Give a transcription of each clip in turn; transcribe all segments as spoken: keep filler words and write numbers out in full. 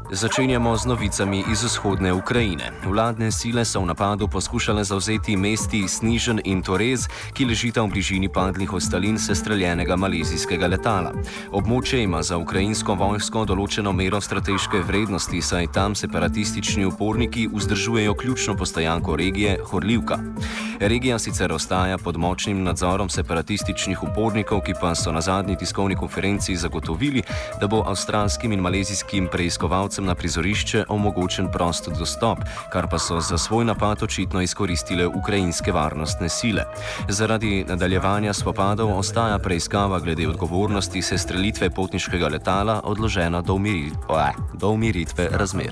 Začenjamo z novicami iz vzhodne Ukrajine. Vladne sile so v napadu poskušale zavzeti mesti Snižen in Torez, ki ležita v bližini padlih ostalin sestreljenega malezijskega letala. Območje ima za ukrajinsko vojsko določeno mero strateške vrednosti, saj tam separatistični uporniki vzdržujejo ključno postajanko regije Horlivka. Regija sicer ostaja pod močnim nadzorom separatističnih upornikov, ki pa so na zadnji tiskovni konferenci zagotovili, da bo avstralskim in malezijskim preiskovalcem na prizorišče omogočen prost dostop, kar pa so za svoj napad očitno izkoristile ukrajinske varnostne sile. Zaradi nadaljevanja spopadov ostaja preiskava glede odgovornosti sestrelitve potniškega letala odložena do, umiri, oh, do umiritve razmer.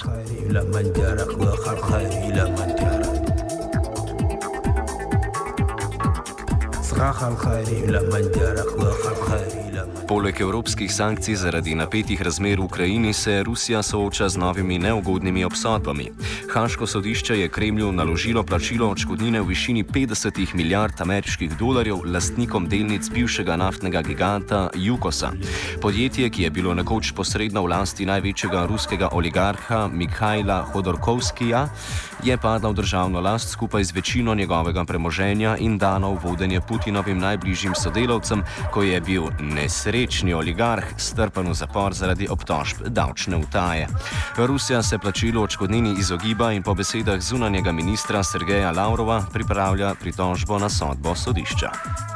Poleg evropskih sankcij zaradi napetih razmer v Ukrajini se Rusija sooča z novimi neugodnimi obsodbami. Haaško sodišče je Kremlju naložilo plačilo odškodnine v višini petdeset milijard ameriških dolarjev lastnikom delnic bivšega naftnega giganta Yukosa. Podjetje, ki je bilo nekoč posredno v lasti največjega ruskega oligarha Mikhaila Hodorkovskija, je padla v državno last skupaj z večino njegovega premoženja in dano v vodenje Putinovim najbližjim sodelavcem, ko je bil nesrečni oligarh strpan v zapor zaradi obtožb davčne utaje. Rusija se plačilu odškodnini izogiba in po besedah zunanjega ministra Sergeja Lavrova pripravlja pritožbo na sodbo sodišča.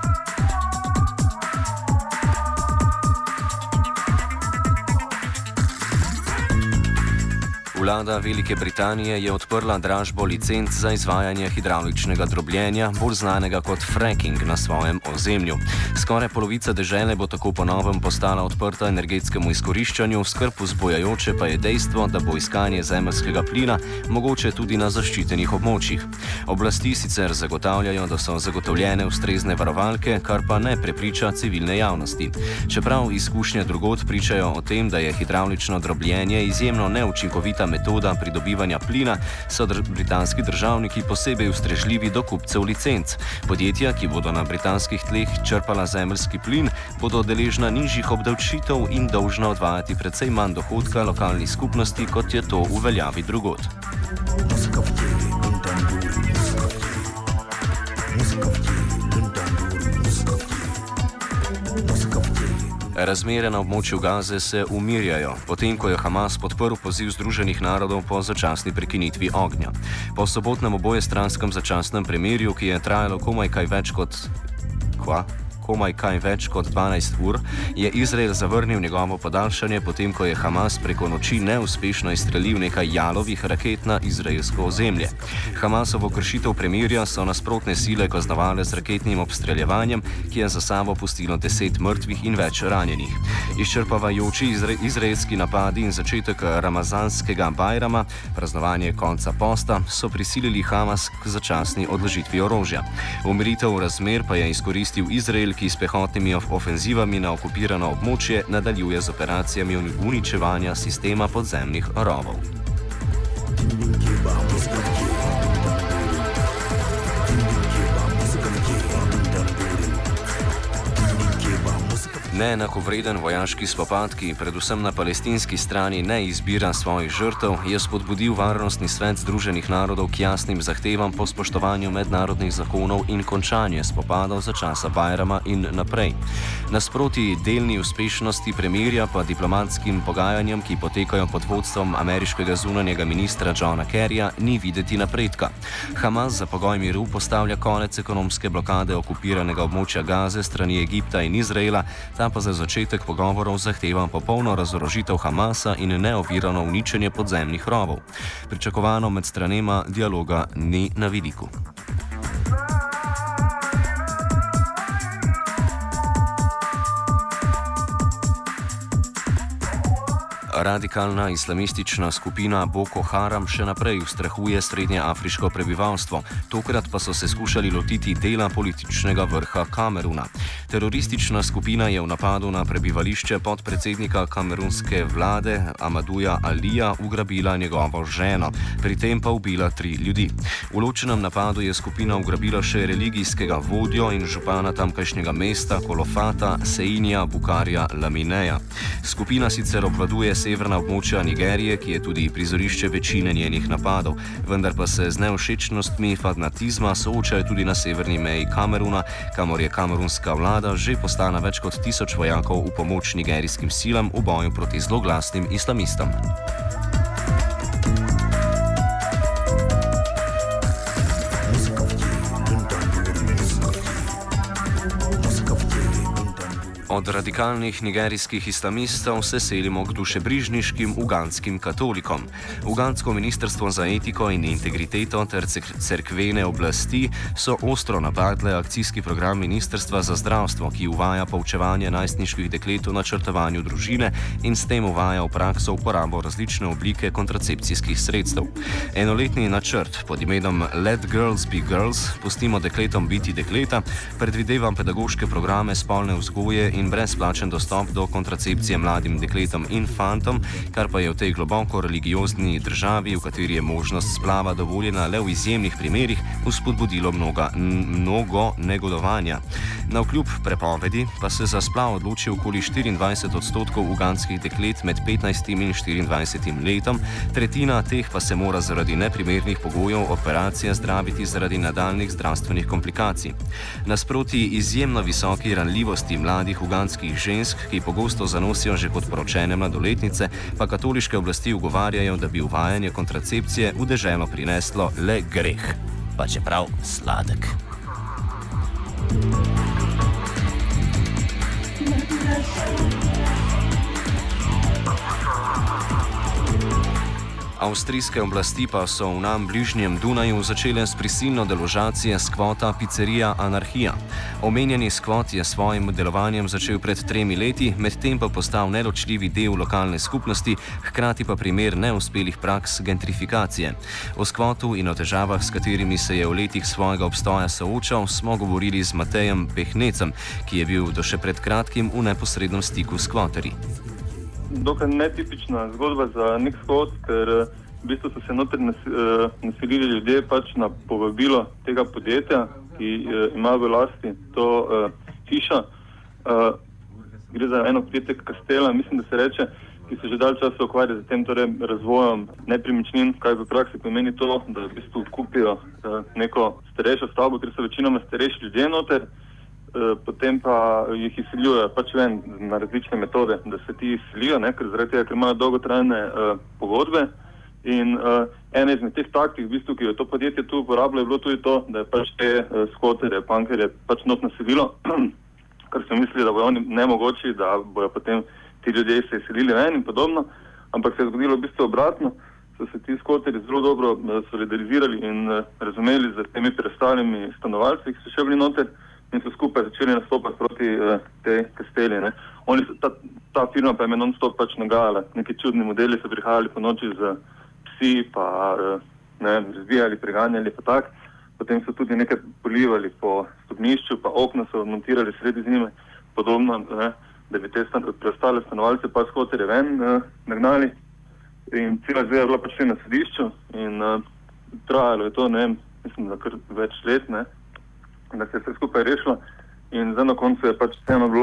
Vlada Velike Britanije je odprla dražbo licenc za izvajanje hidravličnega drobljenja, bolj znanega kot fracking, na svojem ozemlju. Skoraj polovica dežele bo tako po novem postala odprta energetskemu izkoriščanju, skrb vzbujajoče pa je dejstvo, da bo iskanje zemeljskega plina mogoče tudi na zaščitenih območjih. Oblasti sicer zagotavljajo, da so zagotovljene ustrezne varovalke, kar pa ne prepriča civilne javnosti. Čeprav izkušnje drugod pričajo o tem, da je hidravlično drobljenje izjemno neučinkovita metoda pridobivanja plina, so dr- britanski državniki posebej ustrežljivi do kupcev licenc. Podjetja, ki bodo na britanskih tleh črpala zemeljski plin, bodo deležna nižjih obdavčitev in dolžna odvajati precej manj dohodka lokalnih skupnosti, kot je to v veljavi drugod. Razmere na območju Gaze se umirjajo, potem ko je Hamas podprl poziv Združenih narodov po začasni prekinitvi ognja. Po sobotnem obojestranskem začasnem premirju, ki je trajalo komaj kaj več kot... Kva? komaj kaj več kot dvanajst ur, je Izrael zavrnil njegovo podaljšanje, potem ko je Hamas preko noči neuspešno izstrelil nekaj jalovih raket na izraelsko ozemlje. Hamasovo kršitev premirja so nasprotne sile kaznovale z raketnim obstreljevanjem, ki je za sabo pustilo deset mrtvih in več ranjenih. Izčrpavajoči izra izraelski napadi in začetek ramazanskega bajrama, praznovanje konca posta, so prisilili Hamas k začasni odložitvi orožja. Umiritev razmer pa je izkoristil Izrael, ki s pehotnimi ofenzivami na okupirano območje nadaljuje z operacijami uničevanja sistema podzemnih rovov. Neenakovreden vojaški spopad, ki predvsem na palestinski strani ne izbira svojih žrtev, je spodbudil Varnostni svet Združenih narodov k jasnim zahtevam po spoštovanju mednarodnih zakonov in končanje spopadov za časa bajrama in naprej. Nasproti delni uspešnosti premirja pa diplomatskim pogajanjem, ki potekajo pod vodstvom ameriškega zunanjega ministra Johna Kerryja, ni videti napredka. Hamas za pogoj miru postavlja konec ekonomske blokade okupiranega območja Gaze strani Egipta in Izraela, ta pa za začetek pogovorov zahteva popolno razorožitev Hamasa in neovirano uničenje podzemnih rovov. Pričakovano med stranema dialoga ni na vidiku. Radikalna islamistična skupina Boko Haram še naprej ustrahuje srednjeafriško prebivalstvo, tokrat pa so se skušali lotiti dela političnega vrha Kameruna. Teroristična skupina je v napadu na prebivališče podpredsednika kamerunske vlade Amaduja Alija ugrabila njegovo ženo, pri tem pa ubila tri ljudi. V ločenem napadu je skupina ugrabila še religijskega vodjo in župana tamkajšnjega mesta Kolofata Seinija Bukarja Lamineja. Skupina sicer obvladuje severna območja Nigerije, ki je tudi prizorišče večine njenih napadov, vendar pa se z nevšečnostmi fanatizma soočajo tudi na severni meji Kameruna, kamor je kamerunska vlada že poslala več kot tisoč vojakov v pomoč nigerijskim silam v boju proti zloglasnim islamistom. Od radikalnih nigerijskih islamistov se selimo k dušebrižniškim ugandskim katolikom. Ugandsko ministrstvo za etiko in integriteto ter cerkvene oblasti so ostro napadle akcijski program Ministrstva za zdravstvo, ki uvaja poučevanje najstniških deklet o načrtovanju družine in s tem uvaja v prakso uporabo različne oblike kontracepcijskih sredstev. Enoletni načrt pod imenom Let Girls Be Girls, pustimo dekletom biti dekleta, predvideva pedagoške programe spolne vzgoje in brezplačen dostop do kontracepcije mladim dekletom in fantom, kar pa je v tej globoko religiozni državi, v kateri je možnost splava dovoljena le v izjemnih primerih, vzpodbudilo mnoga, mnogo negodovanja. Navkljub prepovedi pa se za splav odloči okoli štiriindvajset odstotkov ugandskih deklet med petnajstim in štiriindvajsetim letom, tretjina teh pa se mora zaradi neprimernih pogojev operacije zdraviti zaradi nadaljnih zdravstvenih komplikacij. Nasproti izjemno visoki ranljivosti mladih ugandskih žensk, ki pogosto zanosijo že kot poročene mladoletnice, pa katoliške oblasti ugovarjajo, da bi uvajanje kontracepcije v deželo prineslo le greh, pa čeprav sladek. Avstrijske oblasti pa so v nam bližnjem Dunaju začele s prisilno deložacijo skvota Pizzerija Anarhija. Omenjeni skvot je s svojim delovanjem začel pred tremi leti, medtem pa postal neločljivi del lokalne skupnosti, hkrati pa primer neuspelih praks gentrifikacije. O skvotu in o težavah, s katerimi se je v letih svojega obstoja soočal, smo govorili z Matejem Pehnecem, ki je bil do še pred kratkim v neposrednem stiku s skvoterji. Dokaj netipična zgodba za nek skvot, ker v bistvu so se noter naselili ljudje pač na povabilo tega podjetja, ki ima v lasti to uh, hišo. Uh, gre za eno podjetje Kastela, mislim, da se reče, ki se že dalj časa ukvarja z tem torej razvojem nepremičnin, kaj v praksi pomeni to, da v bistvu kupijo uh, neko starejšo stavbo, ker so večinoma starejši ljudje noter. Potem pa jih izsiljujejo pač ven na različne metode, da se ti izsilijo, ne, ker zaradi tega, ker imajo dolgotrajne uh, pogodbe. In uh, ena izmed teh taktik, v bistvu, ki jo to podjetje tu uporablja, je bilo tudi to, da je pač te uh, skvoterje, punkerje pač not naselilo, ker so mislili, da bojo oni nemogoči, da bojo potem ti ljudje se izsilili ven in podobno. Ampak se je zgodilo v bistvu obratno, so se ti skvoterji zelo dobro uh, solidarizirali in uh, razumeli z temi preostalimi stanovalci, ki so še bili noter, in so skupaj začeli nastopati proti uh, tej Kasteli. Ne. Oni so, ta, ta firma pa je me non-stop pač nagajala. Neki čudni modeli so prihajali po noči z psi, pa uh, ne, razbijali, preganjali, pa tak. Potem so tudi nekaj polivali po stopnišču, pa okna so montirali sredi zime, podobno, ne, da bi te stan, preostale stanovalce pa skvoterje ven uh, nagnali. In cela zveza je bila pač na sodišču in uh, trajalo je to, ne vem, mislim, da kar več let, ne, da se je vse skupaj rešilo in zdaj na koncu je pač vseeno bilo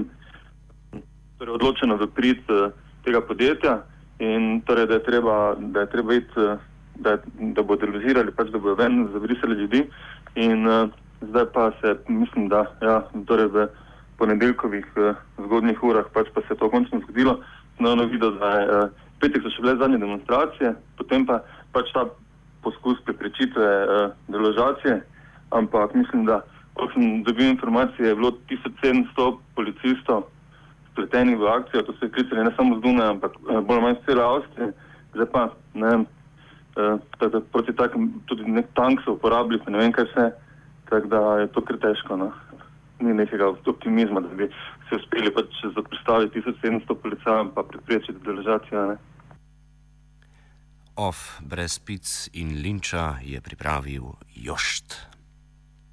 torej odločeno v prid uh, tega podjetja in torej, da je treba, da je treba iti, uh, da, da bo delozirali, pač da bojo ven zabrisali ljudi in uh, zdaj pa se, mislim, da ja, torej v ponedeljkovih uh, zgodnjih urah pač pa se je to končno zgodilo. Znano videl, da je uh, petek so še bile zadnje demonstracije, potem pa pač ta poskus preprečitve uh, deložacije. Ampak mislim, da ko sem dobil informacije, je bilo tisoč sedemsto policistov spletenih v akcijo, to so je klicali ne samo z Dunaja, ampak bolj manj z cele Avstrije. Zdaj pa, ne vem, eh, proti takim tudi nek tank so uporabili, pa ne vem kaj vse, tako da je to kar težko, no. Ni nekega optimizma, da bi se uspeli pač zoperstaviti tisoč sedemsto policajem pa preprečiti deložacijo, ne. Off brez pic in linča je pripravil Jošt.